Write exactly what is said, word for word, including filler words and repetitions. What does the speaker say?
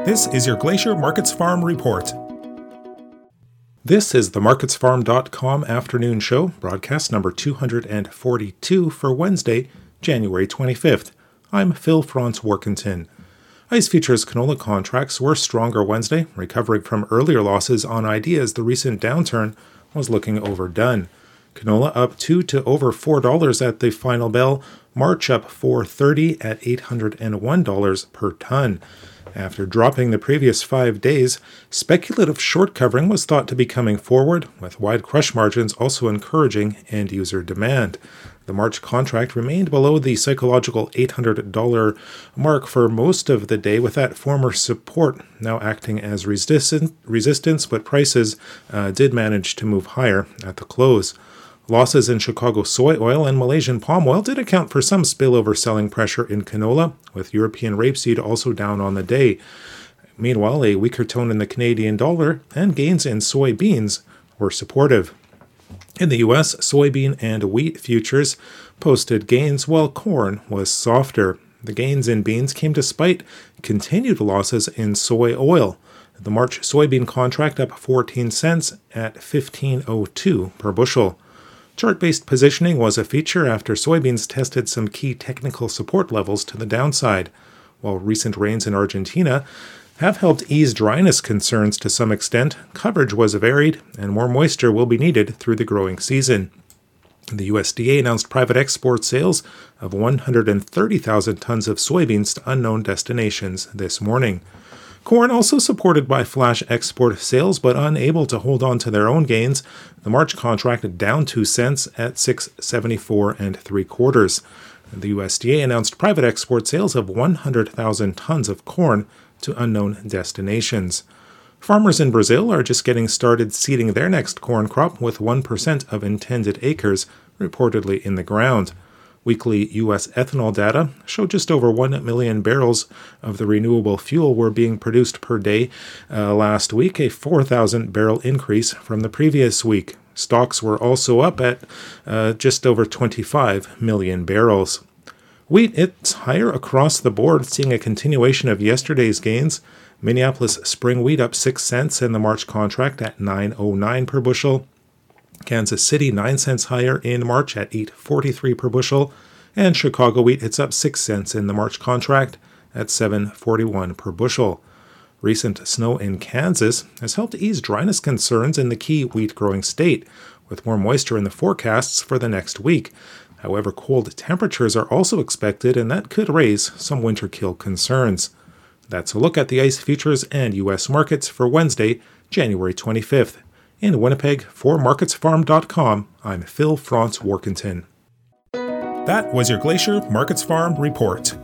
This is your Glacier Markets Farm Report. This is the markets farm dot com afternoon show, broadcast number two hundred forty-two for Wednesday, January twenty-fifth. I'm Phil Franz Workington. ICE futures canola contracts were stronger Wednesday, recovering from earlier losses on I D as the recent downturn was looking overdone. Canola up two to over four dollars at the final bell, March up four thirty at eight hundred one dollars per ton. After dropping the previous five days, speculative short covering was thought to be coming forward, with wide crush margins also encouraging end-user demand. The March contract remained below the psychological eight hundred dollars mark for most of the day, with that former support now acting as resistant, resistance, but prices uh, did manage to move higher at the close. Losses in Chicago soy oil and Malaysian palm oil did account for some spillover selling pressure in canola, with European rapeseed also down on the day. Meanwhile, a weaker tone in the Canadian dollar and gains in soybeans were supportive. In the U S, soybean and wheat futures posted gains while corn was softer. The gains in beans came despite continued losses in soy oil. The March soybean contract up fourteen cents at fifteen oh two per bushel. Chart-based positioning was a feature after soybeans tested some key technical support levels to the downside. While recent rains in Argentina have helped ease dryness concerns to some extent, coverage was varied and more moisture will be needed through the growing season. The U S D A announced private export sales of one hundred thirty thousand tons of soybeans to unknown destinations this morning. Corn also supported by flash export sales, but unable to hold on to their own gains. The March contract down two cents at six seventy-four and three quarters. The U S D A announced private export sales of one hundred thousand tons of corn to unknown destinations. Farmers in Brazil are just getting started seeding their next corn crop, with one percent of intended acres reportedly in the ground. Weekly U S ethanol data showed just over one million barrels of the renewable fuel were being produced per day uh, last week, a four thousand barrel increase from the previous week. Stocks were also up at uh, just over twenty-five million barrels. Wheat, it's higher across the board, seeing a continuation of yesterday's gains. Minneapolis spring wheat up six cents in the March contract at nine oh nine per bushel. Kansas City nine cents higher in March at eight forty-three per bushel, and Chicago wheat it's up six cents in the March contract at seven forty-one per bushel. Recent snow in Kansas has helped ease dryness concerns in the key wheat-growing state, with more moisture in the forecasts for the next week. However, cold temperatures are also expected, and that could raise some winter kill concerns. That's a look at the ICE futures and U S markets for Wednesday, January twenty-fifth. In Winnipeg, for markets farm dot com, I'm Phil Franz Workington. That was your Glacier Markets Farm Report.